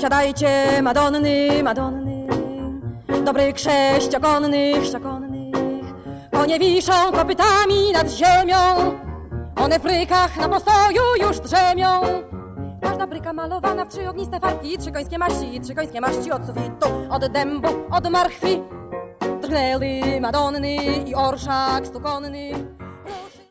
Siadajcie, Madonny, Madonny, dobrych sześciokonnych. Konie wiszą kopytami nad ziemią, one w brykach na postoju już drzemią. Każda bryka malowana w 3 ogniste farbki, 3 końskie maści od sufitu, od dębu, od marchwi. Drgnęły Madonny i orszak stukonny.